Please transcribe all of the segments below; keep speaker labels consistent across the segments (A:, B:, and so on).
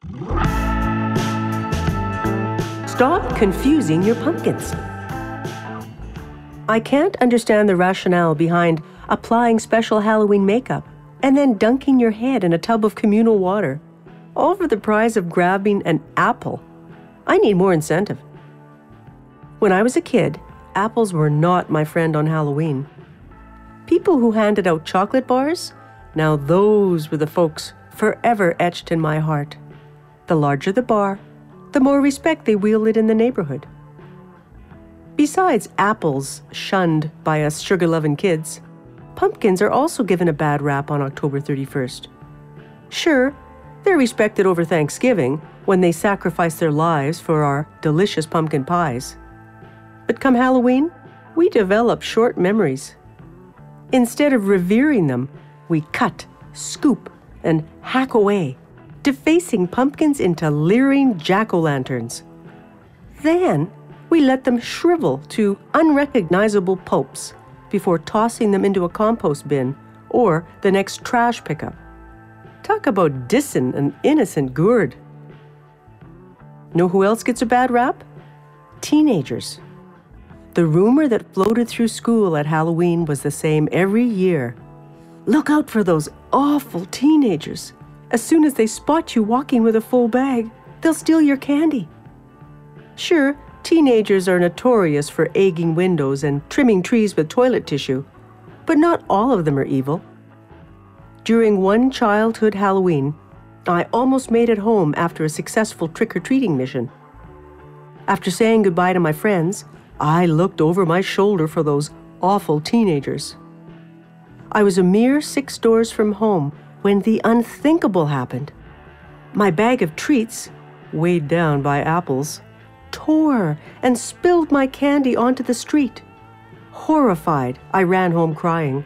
A: Stop confusing your pumpkins. I can't understand the rationale behind applying special Halloween makeup and then dunking your head in a tub of communal water, all for the prize of grabbing an apple. I need more incentive. When I was a kid, apples were not my friend on Halloween. People who handed out chocolate bars, now those were the folks forever etched in my heart. The larger the bar, the more respect they wielded in the neighborhood. Besides apples shunned by us sugar-loving kids, pumpkins are also given a bad rap on October 31st. Sure, they're respected over Thanksgiving when they sacrifice their lives for our delicious pumpkin pies. But come Halloween, we develop short memories. Instead of revering them, we cut, scoop, and hack away, defacing pumpkins into leering jack-o'-lanterns. Then, we let them shrivel to unrecognizable pulps before tossing them into a compost bin or the next trash pickup. Talk about dissing an innocent gourd. Know who else gets a bad rap? Teenagers. The rumor that floated through school at Halloween was the same every year. Look out for those awful teenagers. As soon as they spot you walking with a full bag, they'll steal your candy. Sure, teenagers are notorious for egging windows and trimming trees with toilet tissue, but not all of them are evil. During one childhood Halloween, I almost made it home after a successful trick-or-treating mission. After saying goodbye to my friends, I looked over my shoulder for those awful teenagers. I was a mere 6 doors from home when the unthinkable happened. My bag of treats, weighed down by apples, tore and spilled my candy onto the street. Horrified, I ran home crying.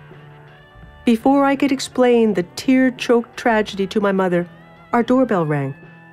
A: Before I could explain the tear-choked tragedy to my mother, our doorbell rang.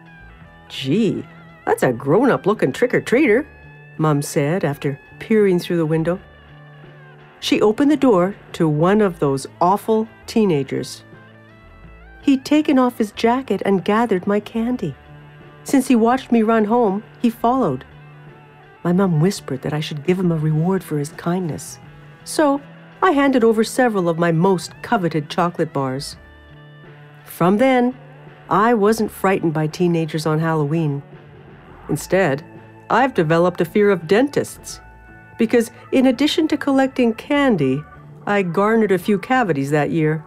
A: "Gee, that's a grown-up looking trick-or-treater," Mom said after peering through the window. She opened the door to one of those awful teenagers. He'd taken off his jacket and gathered my candy. Since he watched me run home, he followed. My mom whispered that I should give him a reward for his kindness. So I handed over several of my most coveted chocolate bars. From then, I wasn't frightened by teenagers on Halloween. Instead, I've developed a fear of dentists. Because in addition to collecting candy, I garnered a few cavities that year.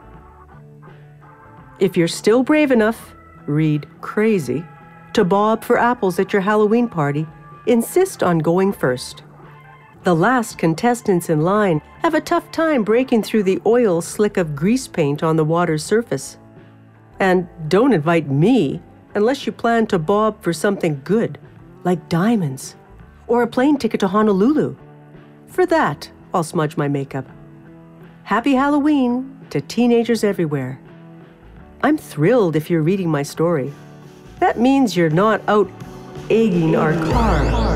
A: If you're still brave enough, read crazy, to bob for apples at your Halloween party, insist on going first. The last contestants in line have a tough time breaking through the oil slick of grease paint on the water's surface. And don't invite me unless you plan to bob for something good, like diamonds, or a plane ticket to Honolulu. For that, I'll smudge my makeup. Happy Halloween to teenagers everywhere. I'm thrilled if you're reading my story. That means you're not out egging our car.